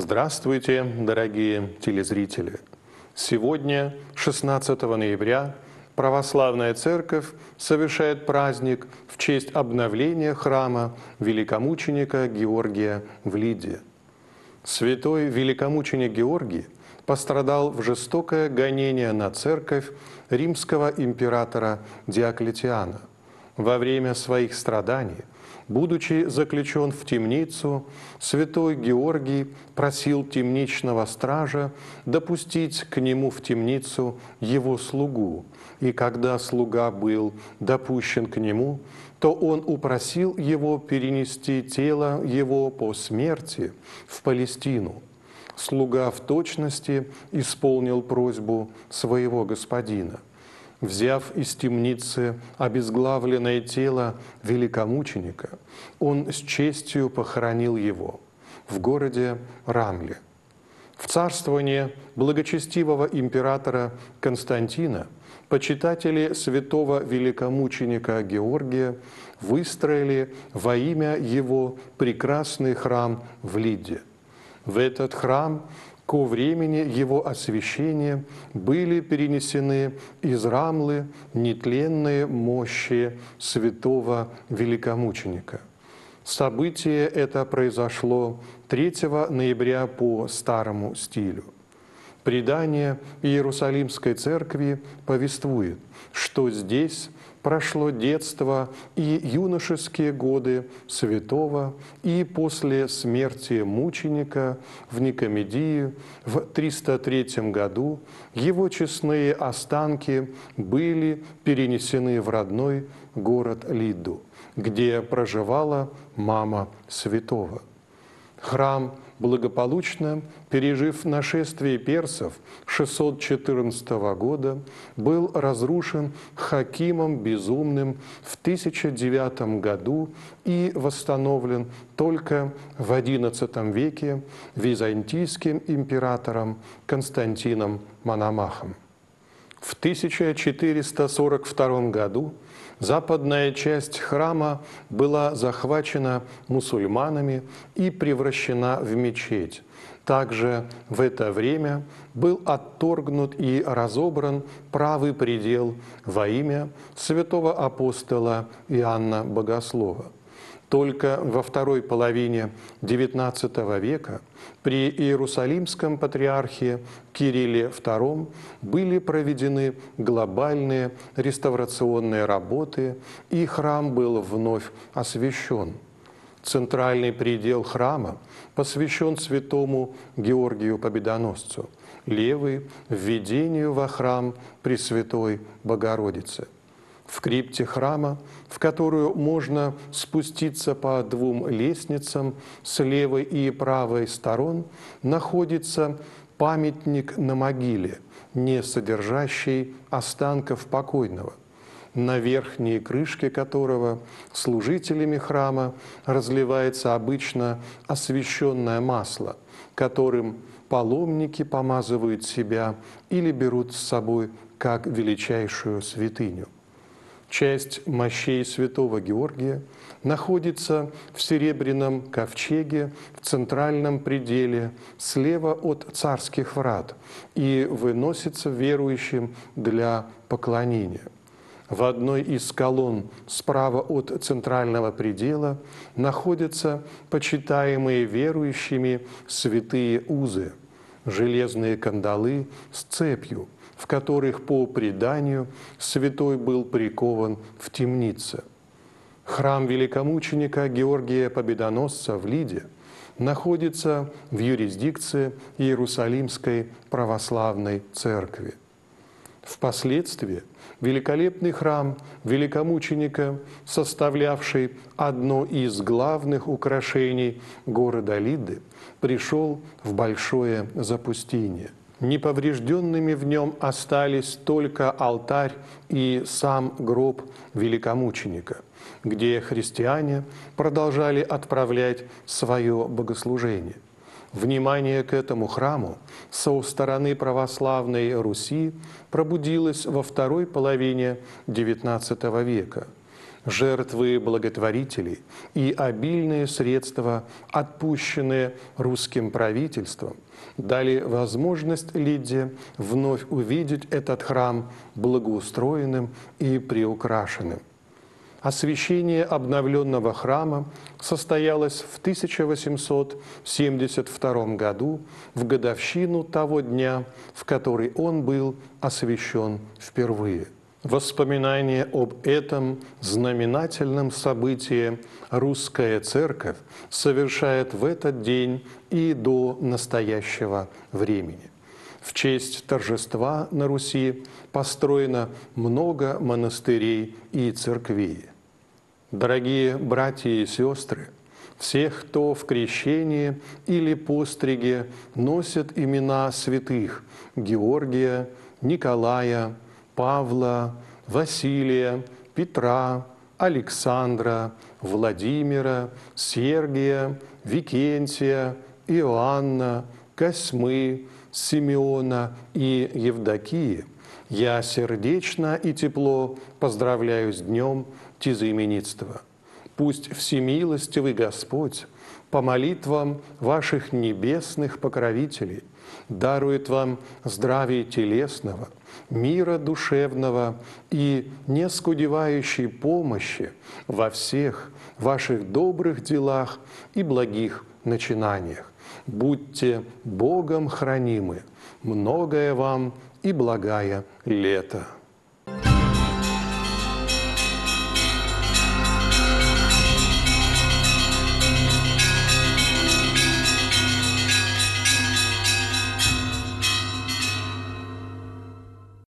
Здравствуйте, дорогие телезрители! Сегодня, 16 ноября, Православная Церковь совершает праздник в честь обновления храма великомученика Георгия в Лиде. Святой великомученик Георгий пострадал в жестокое гонение на церковь римского императора Диоклетиана. Во время своих страданий, будучи заключен в темницу, святой Георгий просил темничного стража допустить к нему в темницу его слугу, и когда слуга был допущен к нему, то он упросил его перенести тело его по смерти в Палестину. Слуга в точности исполнил просьбу своего господина. Взяв из темницы обезглавленное тело великомученика, он с честью похоронил его в городе Рамле. В царствование благочестивого императора Константина почитатели святого великомученика Георгия выстроили во имя его прекрасный храм в Лиде. В этот храм ко времени его освящения были перенесены из Рамлы нетленные мощи святого великомученика. Событие это произошло 3 ноября по старому стилю. Предание Иерусалимской церкви повествует, что здесь прошло детство и юношеские годы святого, и после смерти мученика в Никомедии в 303 году его честные останки были перенесены в родной город Лидду, где проживала мама святого. Храм, благополучно пережив нашествие персов 614 года, был разрушен Хакимом Безумным в 1009 году и восстановлен только в XI веке византийским императором Константином Мономахом. В 1442 году западная часть храма была захвачена мусульманами и превращена в мечеть. Также в это время был отторгнут и разобран правый предел во имя святого апостола Иоанна Богослова. Только во второй половине XIX века при Иерусалимском патриархе Кирилле II были проведены глобальные реставрационные работы, и храм был вновь освящен. Центральный предел храма посвящен святому Георгию Победоносцу, левый – введению во храм Пресвятой Богородицы. В крипте храма, в которую можно спуститься по 2 лестницам с левой и правой сторон, находится памятник на могиле, не содержащий останков покойного, на верхней крышке которого служителями храма разливается обычно освященное масло, которым паломники помазывают себя или берут с собой как величайшую святыню. Часть мощей святого Георгия находится в серебряном ковчеге в центральном пределе слева от царских врат и выносится верующим для поклонения. В одной из колонн справа от центрального предела находятся почитаемые верующими святые узы, железные кандалы с цепью, в которых, по преданию, святой был прикован в темнице. Храм великомученика Георгия Победоносца в Лиде находится в юрисдикции Иерусалимской православной церкви. Впоследствии великолепный храм великомученика, составлявший одно из главных украшений города Лиды, пришел в большое запустение. Неповрежденными в нем остались только алтарь и сам гроб великомученика, где христиане продолжали отправлять свое богослужение. Внимание к этому храму со стороны православной Руси пробудилось во второй половине XIX века. жертвы благотворителей и обильные средства, отпущенные русским правительством, дали возможность Лидде вновь увидеть этот храм благоустроенным и приукрашенным. Освящение обновленного храма состоялось в 1872 году, в годовщину того дня, в который он был освящен впервые. Воспоминание об этом знаменательном событии русская церковь совершает в этот день и до настоящего времени. В честь торжества на Руси построено много монастырей и церквей. Дорогие братья и сестры, всех, кто в крещении или постриге носит имена святых Георгия, Николая, Павла, Василия, Петра, Александра, Владимира, Сергия, Викентия, Иоанна, Косьмы, Симеона и Евдокии, я сердечно и тепло поздравляю с днем тезаименитства. Пусть всемилостивый Господь по молитвам ваших небесных покровителей дарует вам здравия телесного, мира душевного и нескудевающей помощи во всех ваших добрых делах и благих начинаниях. Будьте Богом хранимы, многое вам и благая лето.